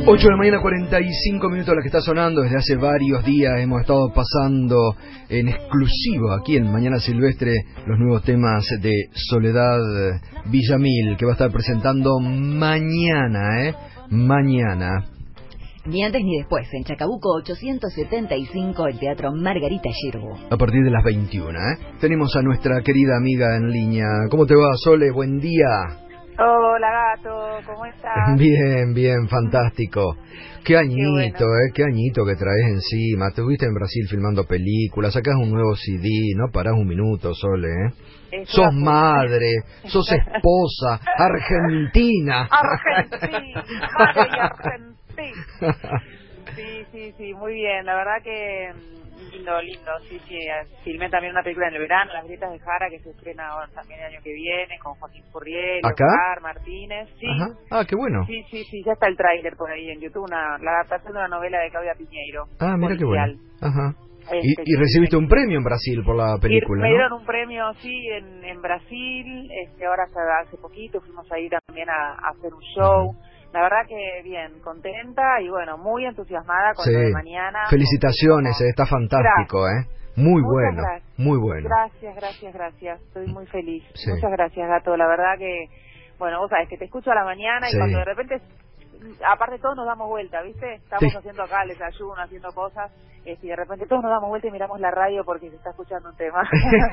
8 de la mañana, 45 minutos, la que está sonando desde hace varios días. Hemos estado pasando en exclusivo aquí en Mañana Silvestre los nuevos temas de Soledad Villamil, que va a estar presentando mañana, mañana. Ni antes ni después, en Chacabuco 875, el Teatro Margarita Xirgu. A partir de las 21, Tenemos a nuestra querida amiga en línea. ¿Cómo te va, Sole? Buen día. Hola, gato, ¿cómo estás? Bien, fantástico. Qué añito, bueno. Qué añito que traes encima. Te estuviste en Brasil filmando películas, sacás un nuevo CD, no parás un minuto, Sole, Sos madre, sos esposa, argentina. Argentina, madre y argentina. Sí, muy bien, la verdad que lindo, sí, filmé también una película en el verano, Las Grietas de Jara, que se estrena también el año que viene, con Joaquín Furriel, ¿Acá? Oscar Martínez, sí. Ajá. Ah, qué bueno. Sí, ya está el tráiler por ahí en YouTube, la adaptación de una novela de Claudia Piñeiro. Ah, mira qué bueno. Ajá. Y sí, recibiste un premio en Brasil por la película, me ¿no? dieron un premio, sí, en Brasil, ahora hace poquito fuimos ahí también a hacer un show. Uh-huh. La verdad que bien, contenta y bueno, muy entusiasmada con lo de mañana. Felicitaciones, está fantástico, Muy bueno, gracias. muy bueno. Gracias, estoy muy feliz. Sí. Muchas gracias, gato, la verdad que, bueno, vos sabés que te escucho a la mañana y cuando de repente, aparte todos nos damos vuelta, ¿viste? Estamos haciendo acá el desayuno, haciendo cosas, y de repente todos nos damos vuelta y miramos la radio porque se está escuchando un tema.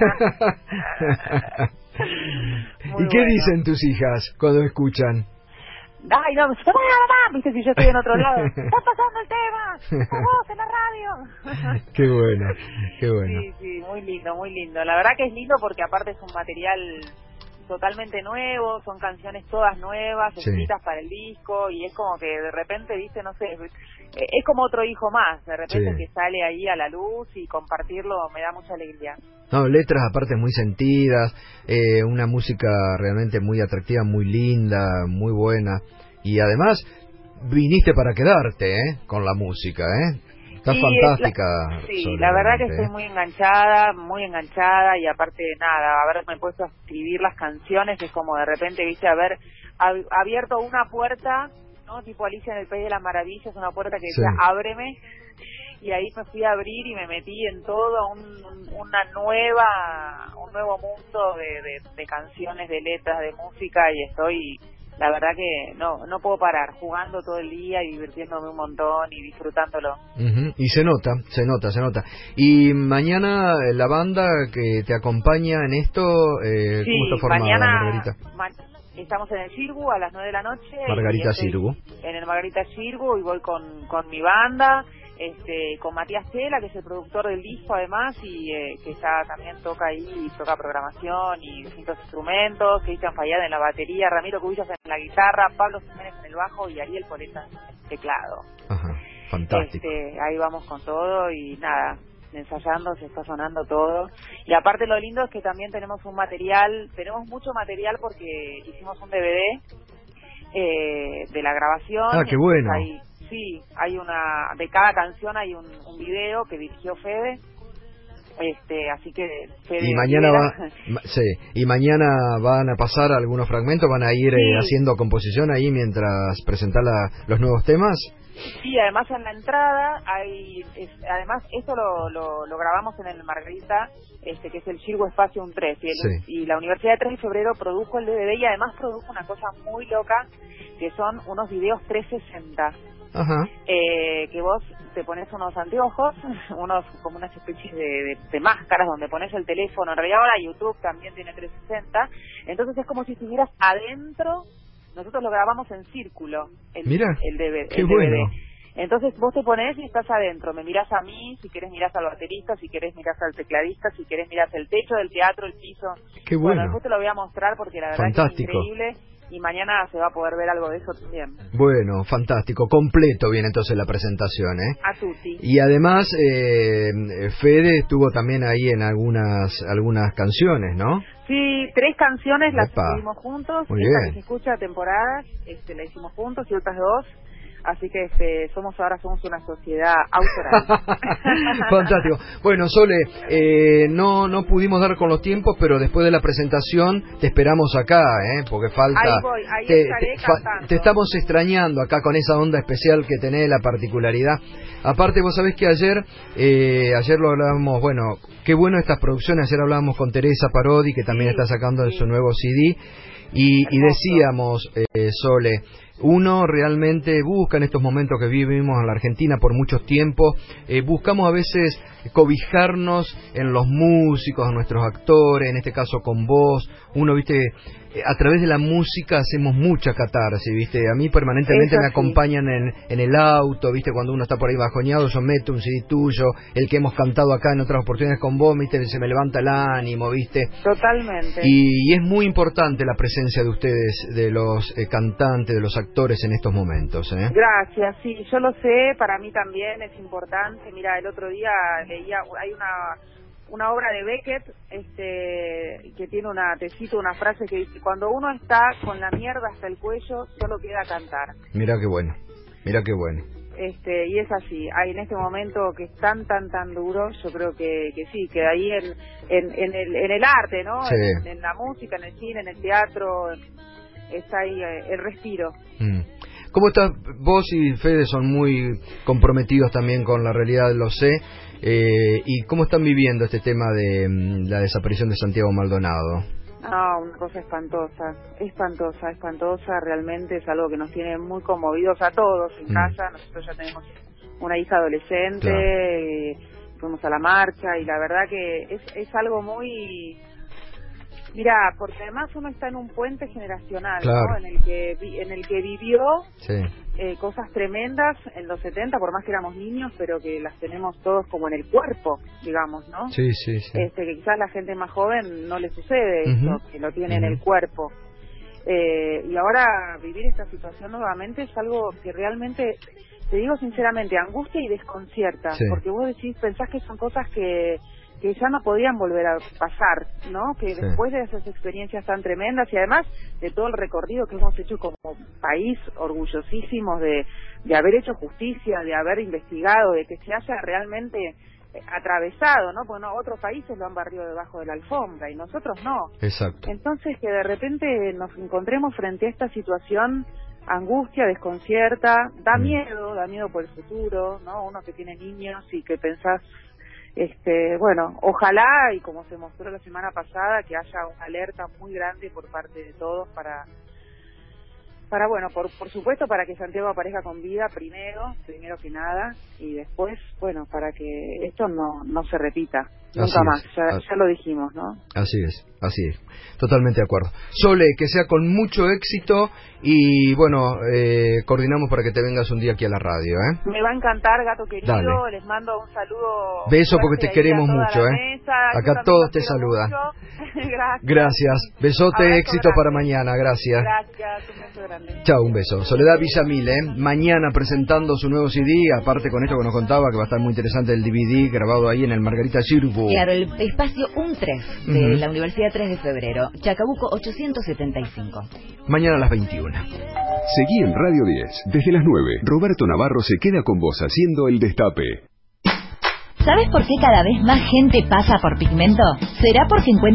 ¿Y qué dicen tus hijas cuando escuchan? Ay, no, mamá, viste, si yo estoy en otro lado. Está pasando el tema, con vos en la radio. Qué bueno. Sí, muy lindo. La verdad que es lindo porque aparte es un material totalmente nuevo, son canciones todas nuevas, escritas para el disco, y es como que de repente, viste, no sé, es como otro hijo más, de repente que sale ahí a la luz y compartirlo me da mucha alegría. No, letras aparte muy sentidas, una música realmente muy atractiva, muy linda, muy buena, y además viniste para quedarte, con la música, Está fantástica. La verdad que estoy muy enganchada y aparte nada, haberme puesto a escribir las canciones es como de repente, viste, haber abierto una puerta, ¿no? Tipo Alicia en el País de las Maravillas, una puerta que decía, ábreme, y ahí me fui a abrir y me metí en todo un nuevo mundo de canciones, de letras, de música, y estoy, la verdad que no puedo parar, jugando todo el día y divirtiéndome un montón y disfrutándolo. Uh-huh. Y se nota. Y mañana la banda que te acompaña en esto, ¿cómo está formada, mañana, Margarita? Estamos en el Xirgu a las 9 de la noche. Margarita Xirgu. En el Margarita Xirgu y voy con mi banda, con Matías Chela, que es el productor del disco además, y que también toca ahí, toca programación y distintos instrumentos, Cristian Fayad en la batería, Ramiro Cubillos en la guitarra, Pablo Jiménez en el bajo y Ariel Poleta en el teclado. Ajá, fantástico. Ahí vamos con todo y nada, ensayando, se está sonando todo. Y aparte lo lindo es que también tenemos mucho material porque hicimos un DVD de la grabación. Ah, qué bueno. Hay de cada canción hay un video que dirigió Fede. Así que Fede y mañana van a pasar algunos fragmentos, van a ir haciendo composición ahí mientras presentan los nuevos temas. Sí, además en la entrada además esto lo grabamos en el Margarita, que es el Xirgu Espacio 3, y la Universidad de 3 de Febrero produjo el DVD y además produjo una cosa muy loca, que son unos videos 360. Ajá. Que vos te pones unos anteojos, como unas especies de máscaras donde pones el teléfono. En realidad ahora YouTube también tiene 360, entonces es como si estuvieras adentro. Nosotros lo grabamos en círculo, el DVD. Qué bueno. Entonces vos te pones y estás adentro, me mirás a mí, si querés mirás al baterista, si querés mirás al tecladista, si querés mirás el techo del teatro, el piso. Qué bueno. Después te lo voy a mostrar porque la verdad que es increíble. Y mañana se va a poder ver algo de eso también. Bueno, fantástico. Completo viene entonces la presentación, A tutti. Y además, Fede estuvo también ahí en algunas canciones, ¿no? Sí, 3 canciones las escribimos juntos. Muy Esta bien. que se escucha, temporadas, la hicimos juntos y otras 2. Así que ahora somos una sociedad autoral. Fantástico. Bueno, Sole, no pudimos dar con los tiempos, pero después de la presentación te esperamos acá, porque falta. Ahí voy, estaré cantando. Te estamos extrañando acá con esa onda especial que tenés, la particularidad. Aparte, vos sabés que ayer lo hablábamos, bueno, qué bueno estas producciones. Ayer hablábamos con Teresa Parodi, que también está sacando su nuevo CD, y decíamos, Sole, uno realmente busca en estos momentos que vivimos en la Argentina por mucho tiempo, buscamos a veces cobijarnos en los músicos, en nuestros actores, en este caso con vos. Uno, viste, a través de la música hacemos mucha catarsis, viste. A mí permanentemente me acompañan en el auto, viste, cuando uno está por ahí bajoneado, yo meto un CD tuyo, el que hemos cantado acá en otras oportunidades con vos, viste, se me levanta el ánimo, viste. Totalmente. Y es muy importante la presencia de ustedes, de los cantantes, de los actores en estos momentos, Gracias, sí, yo lo sé, para mí también es importante. Mira, el otro día leía, hay una obra de Beckett, que tiene una frase que dice: cuando uno está con la mierda hasta el cuello, solo queda cantar. Mira qué bueno. Y es así. En este momento que es tan duro, yo creo que sí, que ahí en el arte, ¿no? Sí. En la música, en el cine, en el teatro, está ahí el respiro. ¿Cómo estás? Vos y Fede son muy comprometidos también con la realidad, lo sé. ¿Y cómo están viviendo este tema de la desaparición de Santiago Maldonado? No, una cosa espantosa, realmente es algo que nos tiene muy conmovidos a todos en casa. Nosotros ya tenemos una hija adolescente, claro. Fuimos a la marcha y la verdad que es algo muy... Mirá, porque además uno está en un puente generacional, claro, ¿no? En el que vivió cosas tremendas en los 70, por más que éramos niños, pero que las tenemos todos como en el cuerpo, digamos, ¿no? Sí. Que quizás la gente más joven no le sucede esto, que lo tiene en el cuerpo. Y ahora vivir esta situación nuevamente es algo que realmente, te digo sinceramente, angustia y desconcierta, porque vos pensás que son cosas que ya no podían volver a pasar, ¿no? Que después de esas experiencias tan tremendas y además de todo el recorrido que hemos hecho como país, orgullosísimos de haber hecho justicia, de haber investigado, de que se haya realmente atravesado, ¿no? Porque otros países lo han barrido debajo de la alfombra y nosotros no. Exacto. Entonces que de repente nos encontremos frente a esta situación, angustia, desconcierta, da miedo por el futuro, ¿no? Uno que tiene niños y que pensás, bueno, ojalá, y como se mostró la semana pasada, que haya una alerta muy grande por parte de todos para bueno, por supuesto, para que Santiago aparezca con vida primero que nada, y después, bueno, para que esto no se repita nunca más, ya lo dijimos, ¿no? Así es, totalmente de acuerdo. Sole, que sea con mucho éxito y bueno, coordinamos para que te vengas un día aquí a la radio, Me va a encantar, gato querido. Dale. Les mando un saludo. Beso porque te queremos mucho, Acá todos te saludan. Gracias. Besote, abrazo, éxito grande para mañana, gracias. Gracias, un beso grande. Chao, un beso. Soledad Villamil, mañana presentando su nuevo CD, aparte con esto que nos contaba, que va a estar muy interesante el DVD grabado ahí en el Margarita Xirgu. Claro, el espacio UNTREF de la Universidad 3 de Febrero, Chacabuco 875. Mañana a las 21. Seguí en Radio 10, desde las 9. Roberto Navarro se queda con vos haciendo El Destape. ¿Sabes por qué cada vez más gente pasa por Pigmento? ¿Será porque encuentra